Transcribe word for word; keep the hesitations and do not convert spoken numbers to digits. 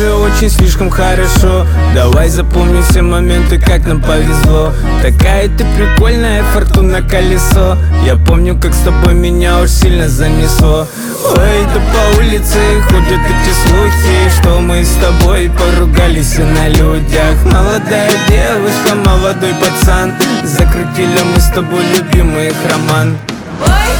уже очень слишком хорошо. Давай запомним все моменты, как нам повезло. Такая ты прикольная, фортуна колесо. Я помню, как с тобой меня уж сильно занесло. Ой, да по улице ходят эти слухи, что мы с тобой поругались и на людях. Молодая девушка, молодой пацан, закрутили мы с тобой любимый их роман. Ой,